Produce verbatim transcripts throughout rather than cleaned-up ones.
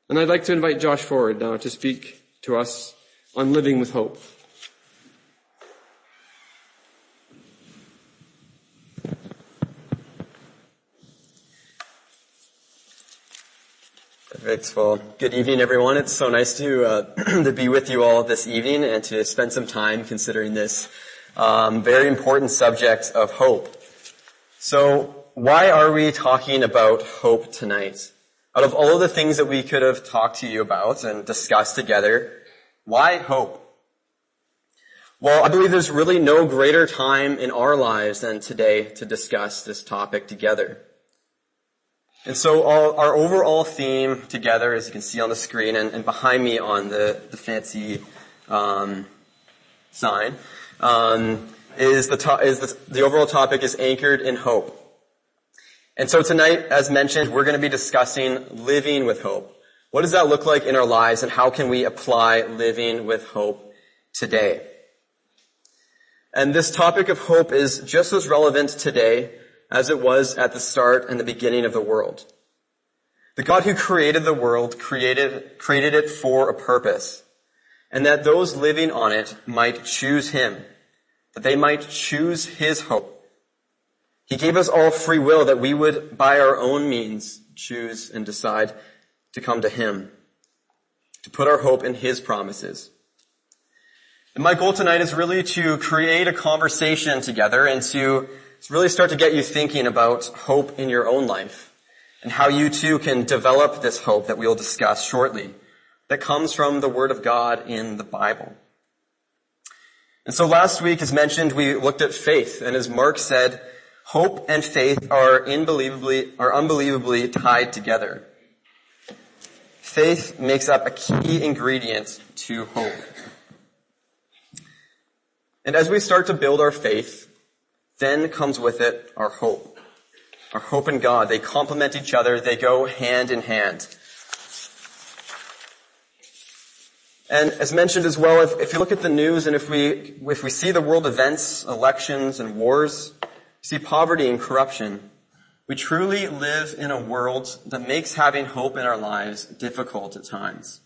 And I'd like to invite Josh forward now to speak to us on living with hope. Perfect. Well, good evening, everyone. It's so nice to uh, to be with you all this evening and to spend some time considering this um, very important subject of hope. So, why are we talking about hope tonight? Out of all of the things that we could have talked to you about and discussed together, why hope? Well, I believe there's really no greater time in our lives than today to discuss this topic together. And so all, our overall theme together, as you can see on the screen and, and behind me on the, the fancy um, sign, um, is the to- is the, the overall topic is anchored in hope. And so tonight, as mentioned, we're going to be discussing living with hope. What does that look like in our lives, and how can we apply living with hope today? And this topic of hope is just as relevant today as it was at the start and the beginning of the world. The God who created the world created, created it for a purpose, and that those living on it might choose Him, that they might choose His hope. He gave us all free will that we would, by our own means, choose and decide to come to Him, to put our hope in His promises. And my goal tonight is really to create a conversation together and to really start to get you thinking about hope in your own life and how you too can develop this hope that we'll discuss shortly that comes from the Word of God in the Bible. And so last week, as mentioned, we looked at faith, and as Mark said, hope and faith are unbelievably, are unbelievably tied together. Faith makes up a key ingredient to hope. And as we start to build our faith, then comes with it our hope. Our hope in God. They complement each other. They go hand in hand. And as mentioned as well, if, if you look at the news and if we, if we see the world events, elections and wars, see poverty and corruption, we truly live in a world that makes having hope in our lives difficult at times.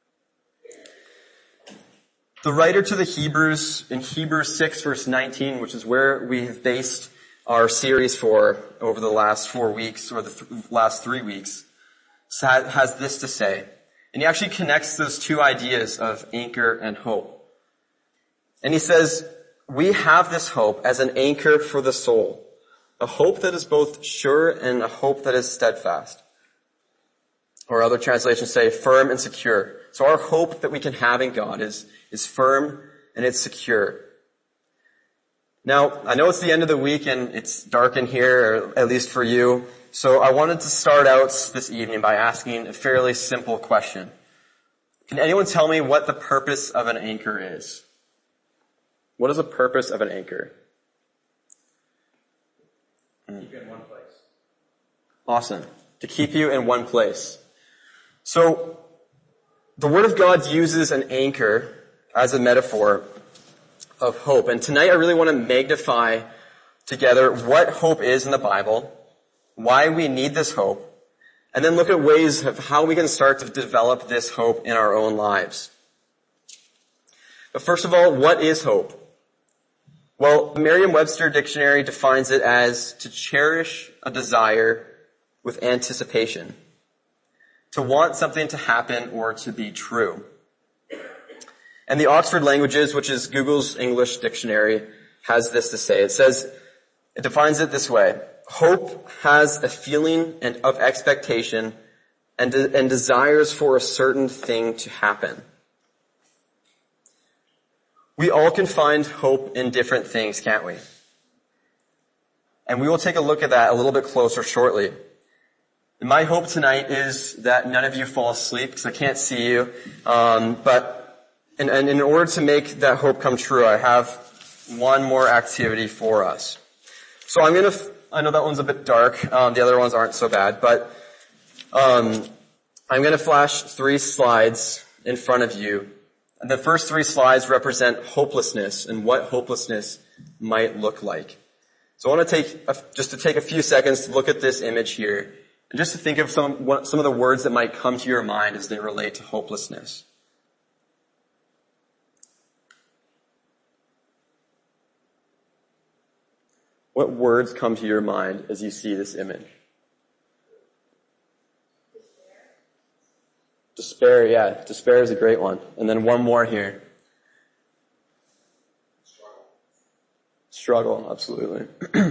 The writer to the Hebrews in Hebrews six verse nineteen, which is where we've based our series for over the last four weeks or the th- last three weeks, has this to say. And he actually connects those two ideas of anchor and hope. And he says, we have this hope as an anchor for the soul, a hope that is both sure and a hope that is steadfast. Or other translations say firm and secure. So our hope that we can have in God is, is firm and it's secure. Now, I know it's the end of the week and it's dark in here, or at least for you. So I wanted to start out this evening by asking a fairly simple question. Can anyone tell me what the purpose of an anchor is? What is the purpose of an anchor? Keep you in one place. Awesome. To keep you in one place. So, the Word of God uses an anchor as a metaphor of hope. And tonight I really want to magnify together what hope is in the Bible, why we need this hope, and then look at ways of how we can start to develop this hope in our own lives. But first of all, what is hope? Well, the Merriam-Webster dictionary defines it as to cherish a desire with anticipation, to want something to happen or to be true. And the Oxford Languages, which is Google's English dictionary, has this to say. It says, it defines it this way. Hope has a feeling and of expectation and, de- and desires for a certain thing to happen. We all can find hope in different things, can't we? And we will take a look at that a little bit closer shortly. And my hope tonight is that none of you fall asleep because I can't see you. Um, but and, and in order to make that hope come true, I have one more activity for us. So I'm going to, I know that one's a bit dark. Um, the other ones aren't so bad, but um, I'm going to flash three slides in front of you. And the first three slides represent hopelessness and what hopelessness might look like. So I want to take, a, just to take a few seconds to look at this image here And just to think of some, what, some of the words that might come to your mind as they relate to hopelessness. What words come to your mind as you see this image? Despair, yeah. Despair is a great one. And then one more here. Struggle. Struggle, absolutely.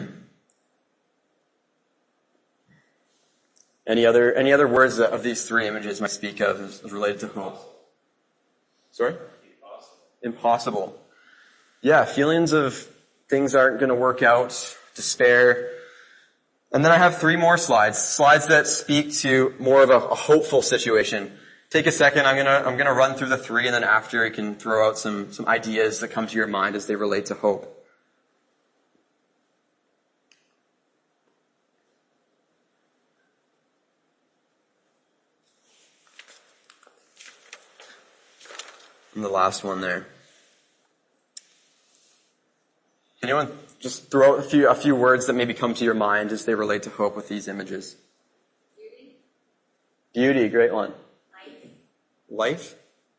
Any other, any other words of these three images might speak of as, as related to hope? Sorry? Impossible. Impossible. Yeah, feelings of things aren't going to work out, despair. And then I have three more slides, slides that speak to more of a, a hopeful situation. Take a second, I'm gonna, I'm gonna run through the three, and then after you can throw out some, some ideas that come to your mind as they relate to hope. And the last one there. Can anyone just throw out a few, a few words that maybe come to your mind as they relate to hope with these images? Beauty. Beauty, great one. Life. Life?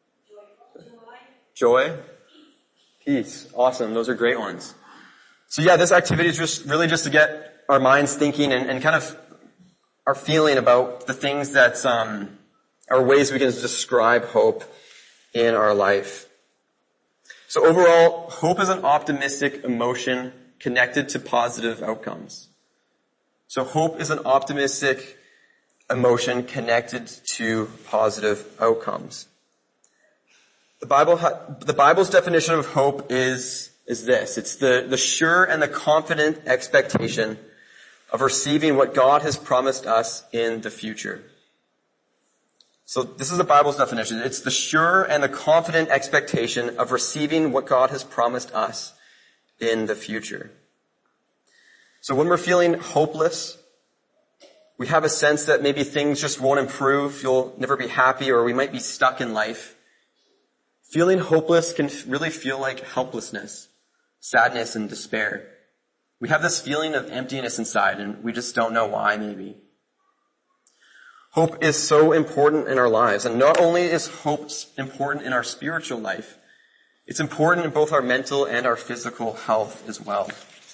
Joy. Joy? Peace. Awesome. Those are great ones. So yeah, this activity is just really just to get our minds thinking and, and kind of our feeling about the things that, um, are ways we can describe hope in our life. So overall, hope is an optimistic emotion connected to positive outcomes. So hope is an optimistic emotion connected to positive outcomes. The Bible, ha- the Bible's definition of hope is, is this. It's the, the sure and the confident expectation of receiving what God has promised us in the future. So this is the Bible's definition. It's the sure and the confident expectation of receiving what God has promised us in the future. So when we're feeling hopeless, we have a sense that maybe things just won't improve, you'll never be happy, or we might be stuck in life. Feeling hopeless can really feel like helplessness, sadness, and despair. We have this feeling of emptiness inside, and we just don't know why, maybe. Hope is so important in our lives, and not only is hope important in our spiritual life, it's important in both our mental and our physical health as well.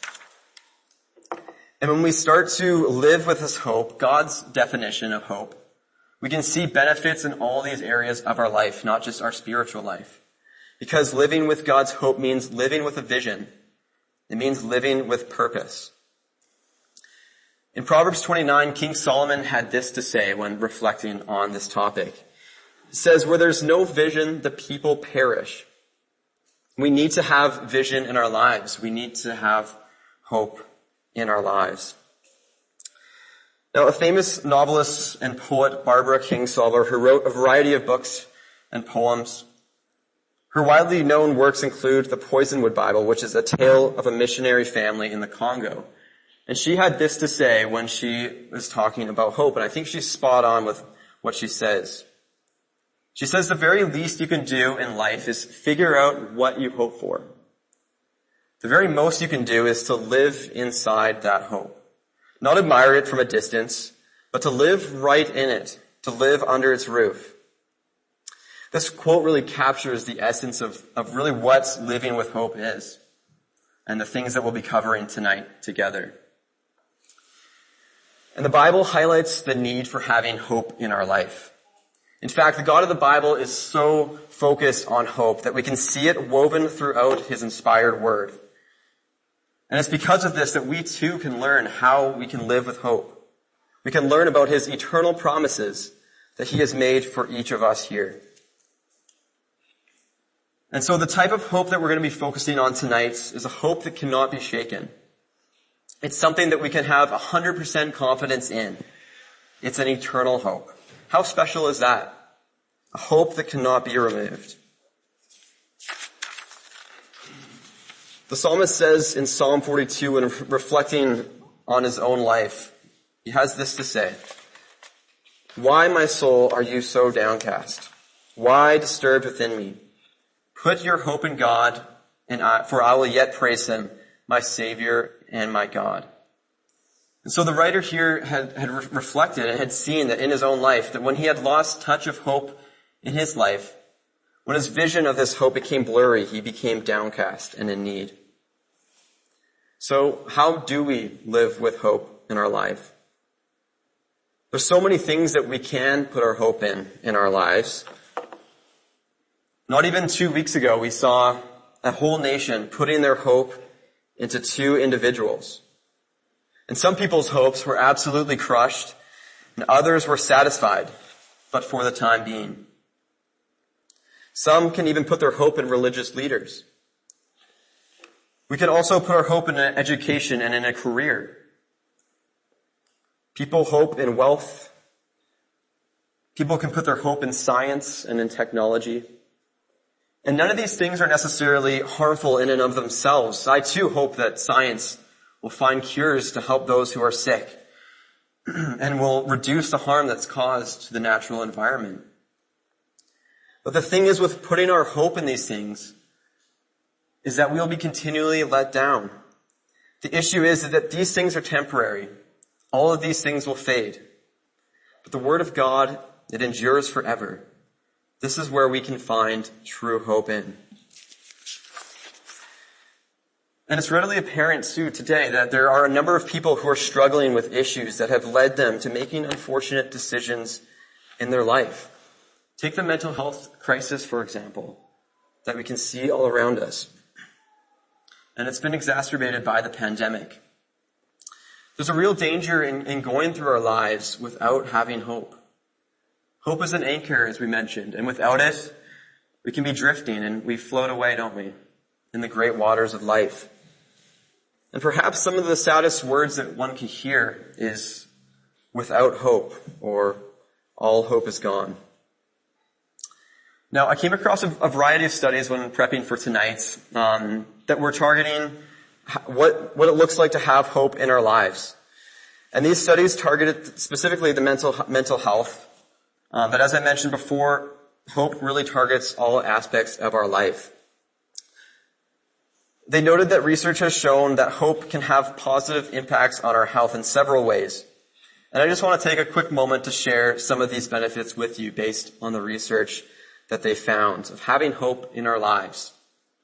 And when we start to live with this hope, God's definition of hope, we can see benefits in all these areas of our life, not just our spiritual life. Because living with God's hope means living with a vision. It means living with purpose. In Proverbs twenty-nine, King Solomon had this to say when reflecting on this topic. It says, where there's no vision, the people perish. We need to have vision in our lives. We need to have hope in our lives. Now, a famous novelist and poet, Barbara Kingsolver, who wrote a variety of books and poems, her widely known works include the Poisonwood Bible, which is a tale of a missionary family in the Congo. And she had this to say when she was talking about hope, and I think she's spot on with what she says. She says the very least you can do in life is figure out what you hope for. The very most you can do is to live inside that hope. Not admire it from a distance, but to live right in it, to live under its roof. This quote really captures the essence of, of really what living with hope is, and the things that we'll be covering tonight together. And the Bible highlights the need for having hope in our life. In fact, the God of the Bible is so focused on hope that we can see it woven throughout his inspired word. And it's because of this that we too can learn how we can live with hope. We can learn about his eternal promises that he has made for each of us here. And so the type of hope that we're going to be focusing on tonight is a hope that cannot be shaken. It's something that we can have one hundred percent confidence in. It's an eternal hope. How special is that? A hope that cannot be removed. The psalmist says in Psalm forty-two, when reflecting on his own life, he has this to say, why, my soul, are you so downcast? Why disturbed within me? Put your hope in God, and I, for I will yet praise him, my Savior and my God. And so the writer here had, had re- reflected and had seen that in his own life, that when he had lost touch of hope in his life, when his vision of this hope became blurry, he became downcast and in need. So how do we live with hope in our life? There's so many things that we can put our hope in in our lives. Not even two weeks ago, we saw a whole nation putting their hope into two individuals. And some people's hopes were absolutely crushed, and others were satisfied, but for the time being. Some can even put their hope in religious leaders. We can also put our hope in an education and in a career. People hope in wealth. People can put their hope in science and in technology. And none of these things are necessarily harmful in and of themselves. I too hope that science will find cures to help those who are sick and will reduce the harm that's caused to the natural environment. But the thing is with putting our hope in these things is that we'll be continually let down. The issue is that these things are temporary. All of these things will fade. But the Word of God, it endures forever. This is where we can find true hope in. And it's readily apparent too today that there are a number of people who are struggling with issues that have led them to making unfortunate decisions in their life. Take the mental health crisis, for example, that we can see all around us. And it's been exacerbated by the pandemic. There's a real danger in, in going through our lives without having hope. Hope is an anchor, as we mentioned, and without it, we can be drifting and we float away, don't we, in the great waters of life. And perhaps some of the saddest words that one can hear is without hope, or all hope is gone. Now, I came across a, a variety of studies when prepping for tonight um, that were targeting what, what it looks like to have hope in our lives. And these studies targeted specifically the mental mental health. Um, but as I mentioned before, hope really targets all aspects of our life. They noted that research has shown that hope can have positive impacts on our health in several ways. And I just want to take a quick moment to share some of these benefits with you based on the research that they found of having hope in our lives.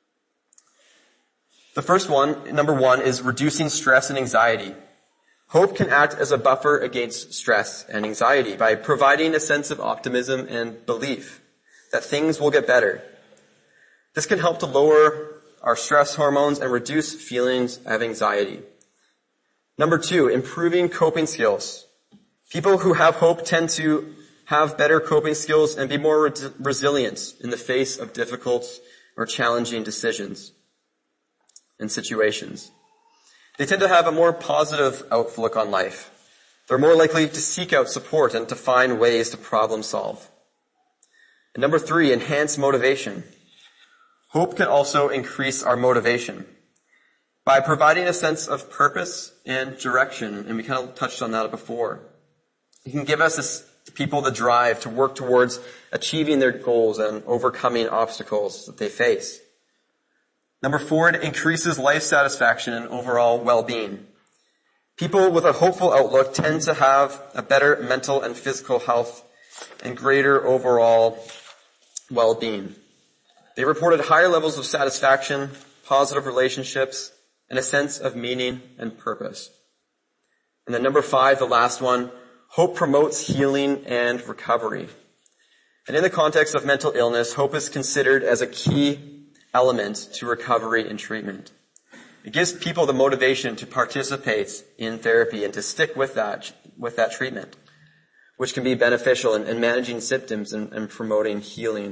The first one, number one, is reducing stress and anxiety. Hope can act as a buffer against stress and anxiety by providing a sense of optimism and belief that things will get better. This can help to lower our stress hormones and reduce feelings of anxiety. Number two, improving coping skills. People who have hope tend to have better coping skills and be more re- resilient in the face of difficult or challenging decisions and situations. They tend to have a more positive outlook on life. They're more likely to seek out support and to find ways to problem solve. And number three, enhance motivation. Hope can also increase our motivation by providing a sense of purpose and direction, and we kind of touched on that before. It can give us as people the drive to work towards achieving their goals and overcoming obstacles that they face. Number four, it increases life satisfaction and overall well-being. People with a hopeful outlook tend to have a better mental and physical health and greater overall well-being. They reported higher levels of satisfaction, positive relationships, and a sense of meaning and purpose. And then number five, the last one, hope promotes healing and recovery. And in the context of mental illness, hope is considered as a key element to recovery and treatment. It gives people the motivation to participate in therapy and to stick with that, with that treatment, which can be beneficial in, in managing symptoms and, and promoting healing.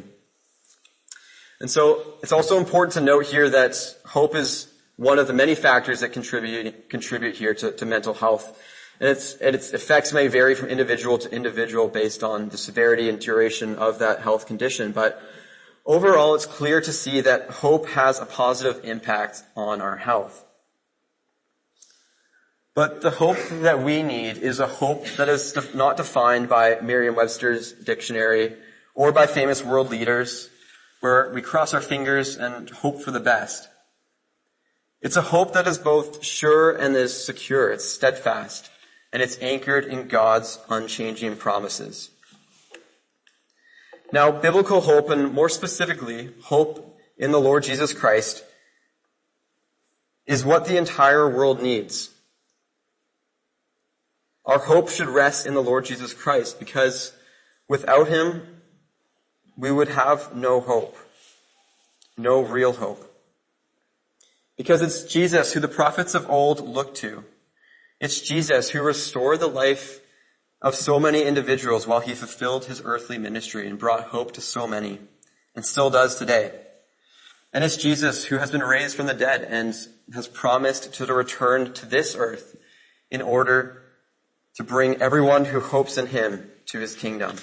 And so it's also important to note here that hope is one of the many factors that contribute, contribute here to, to mental health. And its, and its effects may vary from individual to individual based on the severity and duration of that health condition. But overall, it's clear to see that hope has a positive impact on our health. But the hope that we need is a hope that is not defined by Merriam-Webster's dictionary or by famous world leaders, where we cross our fingers and hope for the best. It's a hope that is both sure and is secure. It's steadfast. and it's anchored in God's unchanging promises. Now, biblical hope, and more specifically, hope in the Lord Jesus Christ, is what the entire world needs. Our hope should rest in the Lord Jesus Christ, because without him, we would have no hope, no real hope. Because it's Jesus who the prophets of old looked to. It's Jesus who restored the life of so many individuals while he fulfilled his earthly ministry and brought hope to so many, and still does today. And it's Jesus who has been raised from the dead and has promised to return to this earth in order to bring everyone who hopes in him to his kingdom.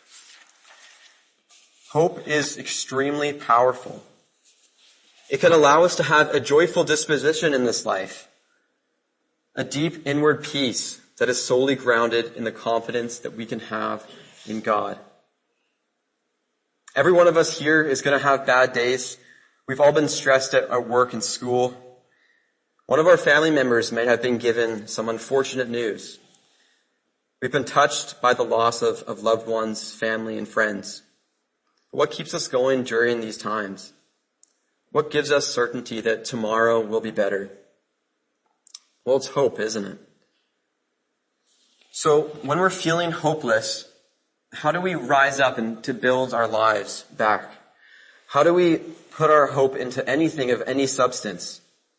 Hope is extremely powerful. It can allow us to have a joyful disposition in this life, a deep inward peace that is solely grounded in the confidence that we can have in God. Every one of us here is going to have bad days. We've all been stressed at our work and school. One of our family members may have been given some unfortunate news. We've been touched by the loss of, of loved ones, family, and friends. What keeps us going during these times? What gives us certainty that tomorrow will be better? Well, it's hope, isn't it? So when we're feeling hopeless, how do we rise up and to build our lives back? How do we put our hope into anything of any substance?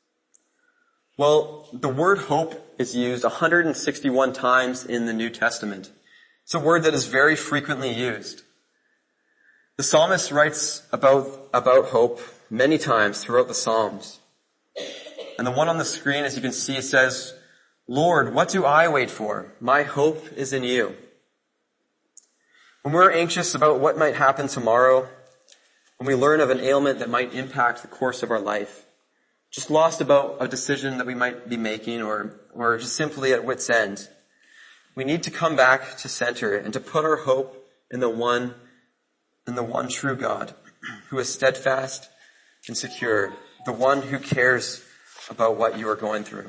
Well, the word hope is used one hundred sixty-one times in the New Testament. It's a word that is very frequently used. The psalmist writes about, about hope many times throughout the Psalms. And the one on the screen, as you can see, says, "Lord, what do I wait for? My hope is in you." When we're anxious about what might happen tomorrow, when we learn of an ailment that might impact the course of our life, just lost about a decision that we might be making, or, or just simply at wit's end, we need to come back to center and to put our hope in the one, in the one true God, who is steadfast and secure, the one who cares about what you are going through.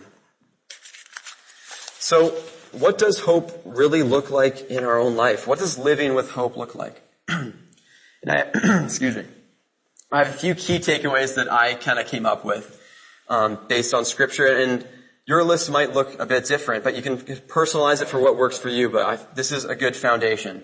So, what does hope really look like in our own life? What does living with hope look like? and I, excuse me. I have a few key takeaways that I kind of came up with um, based on Scripture, and your list might look a bit different, but you can personalize it for what works for you. But I, this is a good foundation.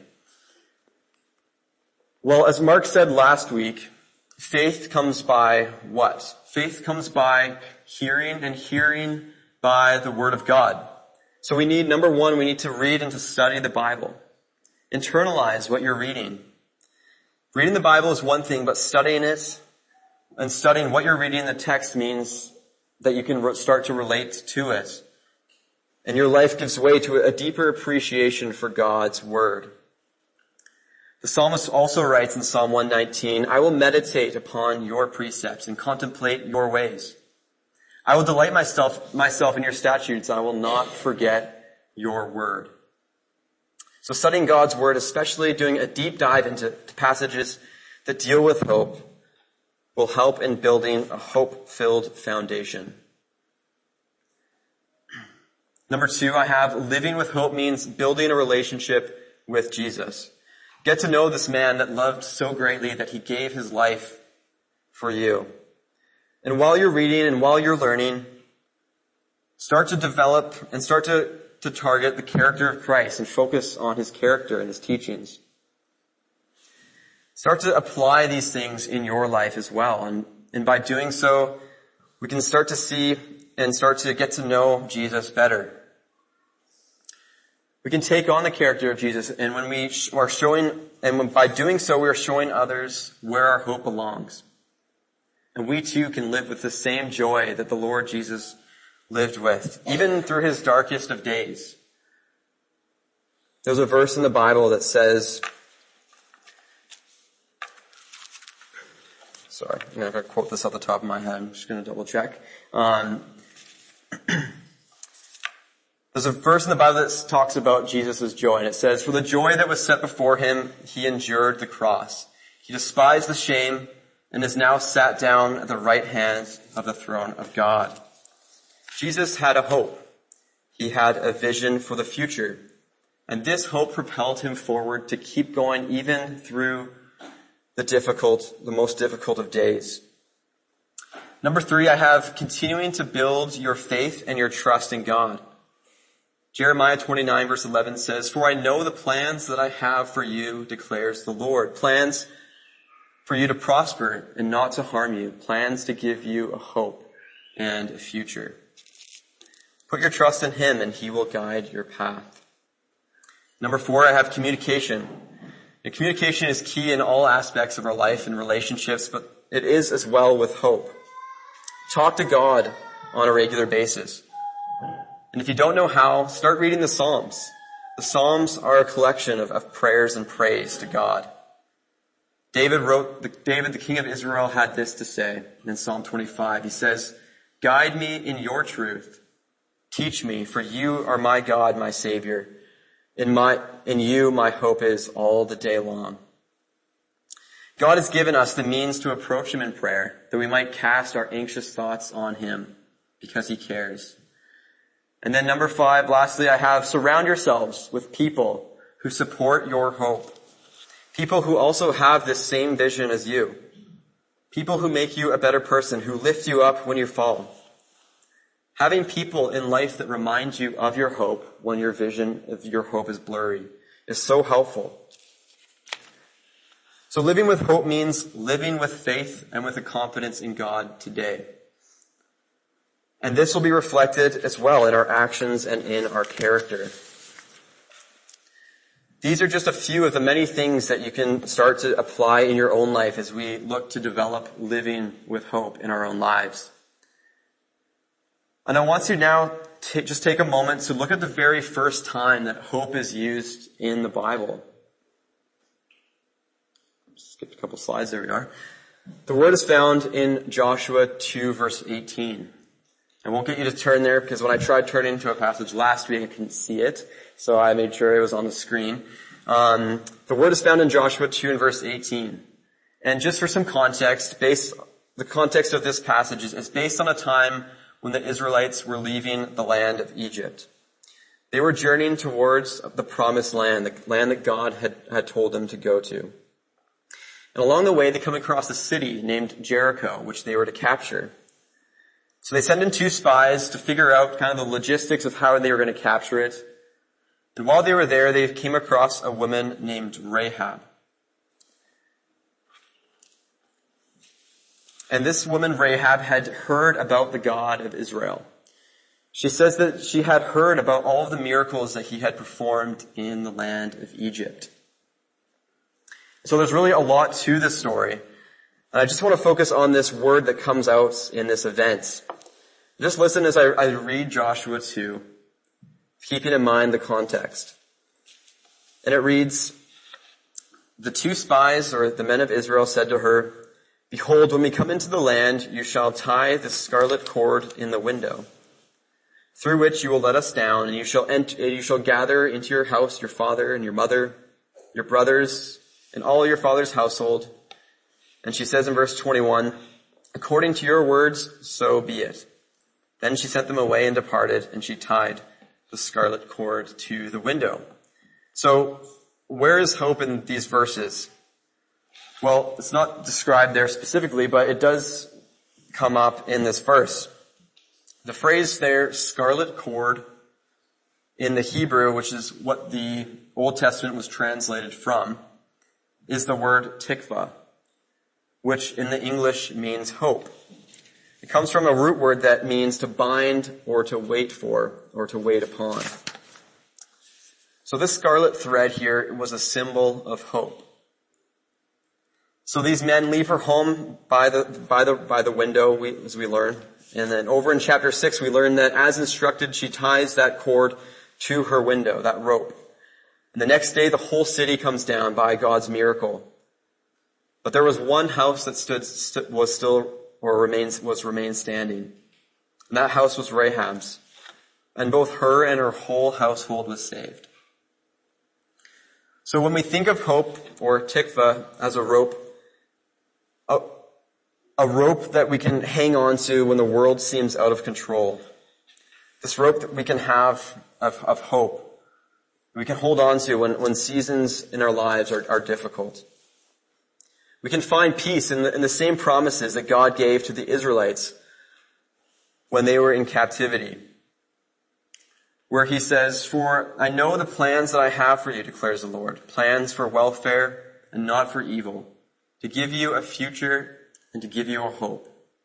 Well, as Mark said last week, faith comes by what? Faith comes by hearing, and hearing by the Word of God. So we need, number one, we need to read and to study the Bible. Internalize what you're reading. Reading the Bible is one thing, but studying it and studying what you're reading in the text means that you can start to relate to it. And your life gives way to a deeper appreciation for God's Word. The psalmist also writes in Psalm one nineteen, "I will meditate upon your precepts and contemplate your ways. I will delight myself, myself in your statutes. I will not forget your word." So studying God's Word, especially doing a deep dive into passages that deal with hope, will help in building a hope-filled foundation. Number two, I have living with hope means building a relationship with Jesus. Get to know this man that loved so greatly that he gave his life for you. And while you're reading and while you're learning, start to develop and start to, to target the character of Christ and focus on his character and his teachings. Start to apply these things in your life as well. And, and by doing so, we can start to see and start to get to know Jesus better. We can take on the character of Jesus, and when we are showing, and when, by doing so, we are showing others where our hope belongs. And we too can live with the same joy that the Lord Jesus lived with, even through his darkest of days. There's a verse in the Bible that says, sorry, I'm going to quote this off the top of my head. I'm just going to double check. Um, There's a verse in the Bible that talks about Jesus' joy, and it says, "For the joy that was set before him, he endured the cross. He despised the shame and is now sat down at the right hand of the throne of God." Jesus had a hope. He had a vision for the future. And this hope propelled him forward to keep going even through the difficult, the most difficult of days. Number three, I have continuing to build your faith and your trust in God. Jeremiah twenty-nine verse eleven says, "For I know the plans that I have for you, declares the Lord. Plans for you to prosper and not to harm you. Plans to give you a hope and a future." Put your trust in Him and He will guide your path. Number four, I have communication. And communication is key in all aspects of our life and relationships, but it is as well with hope. Talk to God on a regular basis. And if you don't know how, start reading the Psalms. The Psalms are a collection of, of prayers and praise to God. David wrote, the, David, the king of Israel, had this to say in Psalm twenty-five. He says, "Guide me in your truth. Teach me, for you are my God, my Savior. In my, in you my hope is all the day long." God has given us the means to approach Him in prayer, that we might cast our anxious thoughts on Him, because He cares. And then number five, lastly, I have surround yourselves with people who support your hope. People who also have this same vision as you. People who make you a better person, who lift you up when you fall. Having people in life that remind you of your hope when your vision of your hope is blurry is so helpful. So living with hope means living with faith and with a confidence in God today. And this will be reflected as well in our actions and in our character. These are just a few of the many things that you can start to apply in your own life as we look to develop living with hope in our own lives. And I want to now t- just take a moment to look at the very first time that hope is used in the Bible. Skipped a couple slides, there we are. The word is found in Joshua two verse eighteen. I won't get you to turn there because when I tried turning to a passage last week, I couldn't see it. So I made sure it was on the screen. Um, the word is found in Joshua two and verse eighteen. And just for some context, based, the context of this passage is, is based on a time when the Israelites were leaving the land of Egypt. They were journeying towards the promised land, the land that God had, had told them to go to. And along the way, they come across a city named Jericho, which they were to capture. So they send in two spies to figure out kind of the logistics of how they were going to capture it. And while they were there, they came across a woman named Rahab. And this woman, Rahab, had heard about the God of Israel. She says that she had heard about all of the miracles that He had performed in the land of Egypt. So there's really a lot to this story. And I just want to focus on this word that comes out in this event. Just listen as I, I read Joshua two, keeping in mind the context. And it reads, "The two spies, or the men of Israel, said to her, 'Behold, when we come into the land, you shall tie the scarlet cord in the window, through which you will let us down, and you shall enter, you shall gather into your house your father and your mother, your brothers, and all your father's household.' And she says in verse twenty-one, 'According to your words, so be it.' Then she sent them away and departed, and she tied the scarlet cord to the window." So, where is hope in these verses? Well, it's not described there specifically, but it does come up in this verse. The phrase there, scarlet cord, in the Hebrew, which is what the Old Testament was translated from, is the word tikva, which in the English means hope. It comes from a root word that means to bind or to wait for or to wait upon. So this scarlet thread here was a symbol of hope. So these men leave her home by the, by the, by the window, we, as we learn. And then over in chapter six, we learn that as instructed, she ties that cord to her window, that rope. And the next day, the whole city comes down by God's miracle. But there was one house that stood, st- was still, or remains, was remained standing. And that house was Rahab's. And both her and her whole household was saved. So when we think of hope, or tikva, as a rope, a, a rope that we can hang on to when the world seems out of control, This rope that we can have of, of hope, we can hold on to when, when seasons in our lives are, are difficult. We can find peace in the, in the same promises that God gave to the Israelites when they were in captivity, where he says, "For I know the plans that I have for you, declares the Lord, plans for welfare and not for evil, to give you a future and to give you a hope."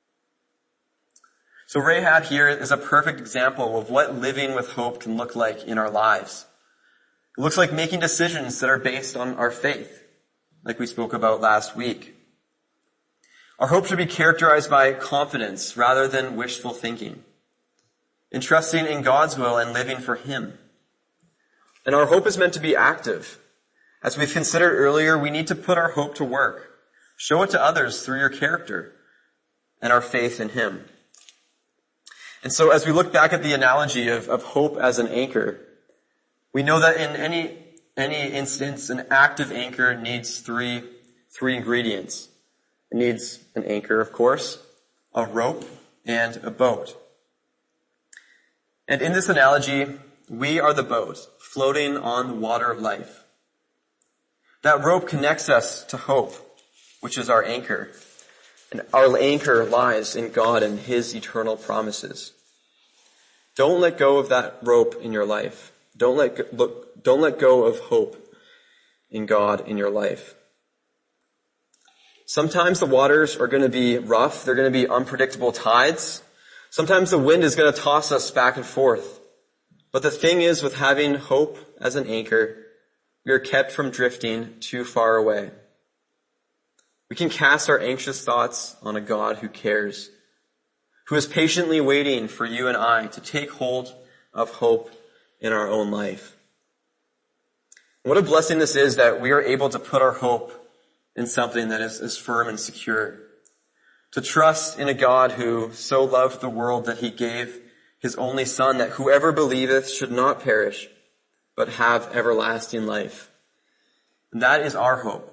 So Rahab here is a perfect example of what living with hope can look like in our lives. It looks like making decisions that are based on our faith, like we spoke about last week. Our hope should be characterized by confidence rather than wishful thinking, in trusting in God's will and living for him. And our hope is meant to be active. As we've considered earlier, we need to put our hope to work. Show it to others through your character and our faith in him. And so as we look back at the analogy of, of hope as an anchor, we know that in any, any instance, an active anchor needs three, three ingredients. It needs an anchor, of course, a rope, and a boat. And in this analogy, we are the boat floating on the water of life. That rope connects us to hope, which is our anchor. And our anchor lies in God and his eternal promises. Don't let go of that rope in your life. Don't let go, look, don't let go of hope in God in your life. Sometimes the waters are going to be rough. They're going to be unpredictable tides. Sometimes the wind is going to toss us back and forth. But the thing is, with having hope as an anchor, we are kept from drifting too far away. We can cast our anxious thoughts on a God who cares, who is patiently waiting for you and I to take hold of hope in our own life. What a blessing this is that we are able to put our hope in something that is, is firm and secure. To trust in a God who so loved the world that he gave his only Son, that whoever believeth should not perish, but have everlasting life. And that is our hope.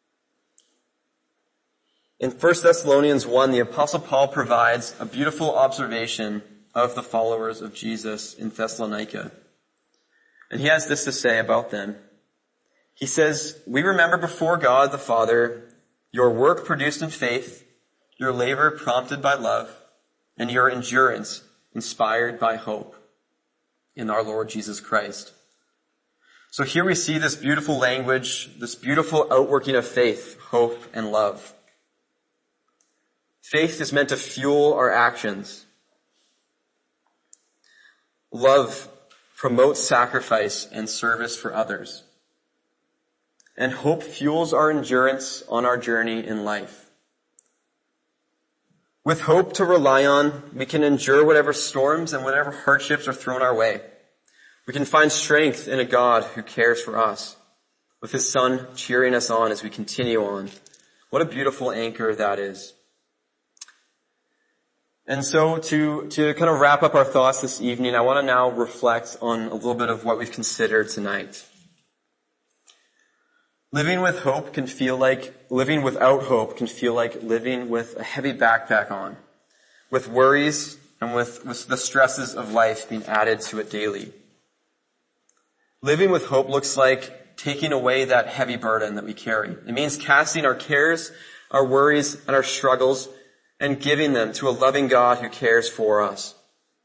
In First Thessalonians one, the Apostle Paul provides a beautiful observation of the followers of Jesus in Thessalonica. And he has this to say about them. He says, "We remember before God the Father your work produced in faith, your labor prompted by love, and your endurance inspired by hope in our Lord Jesus Christ." So here we see this beautiful language, this beautiful outworking of faith, hope, and love. Faith is meant to fuel our actions. Love promotes sacrifice and service for others. And hope fuels our endurance on our journey in life. With hope to rely on, we can endure whatever storms and whatever hardships are thrown our way. We can find strength in a God who cares for us, with his Son cheering us on as we continue on. What a beautiful anchor that is. And so to, to kind of wrap up our thoughts this evening, I want to now reflect on a little bit of what we've considered tonight. Living with hope can feel like, living without hope can feel like living with a heavy backpack on, with worries and with, with the stresses of life being added to it daily. Living with hope looks like taking away that heavy burden that we carry. It means casting our cares, our worries, and our struggles and giving them to a loving God who cares for us.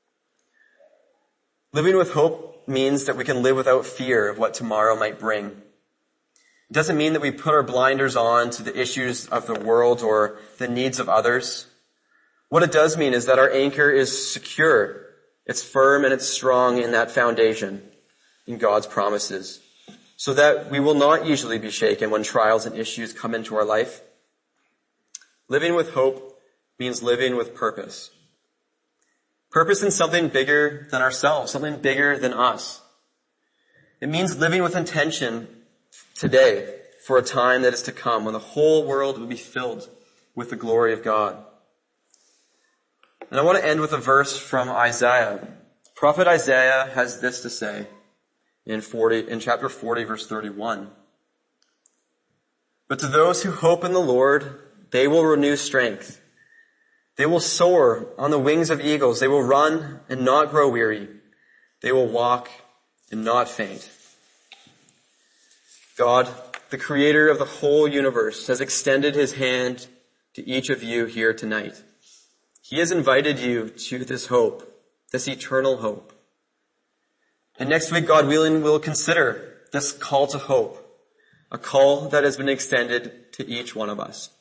Living with hope means that we can live without fear of what tomorrow might bring. It doesn't mean that we put our blinders on to the issues of the world or the needs of others. What it does mean is that our anchor is secure, it's firm, and it's strong in that foundation, in God's promises, so that we will not easily be shaken when trials and issues come into our life. Living with hope means living with purpose. Purpose in something bigger than ourselves, something bigger than us. It means living with intention today for a time that is to come when the whole world will be filled with the glory of God. And I want to end with a verse from Isaiah. Prophet Isaiah has this to say in forty, in chapter forty, verse thirty-one. "But to those who hope in the Lord, they will renew strength. They will soar on the wings of eagles. They will run and not grow weary. They will walk and not faint. God, the creator of the whole universe, has extended his hand to each of you here tonight. He has invited you to this hope, this eternal hope. And next week, God willing, we'll consider this call to hope, a call that has been extended to each one of us.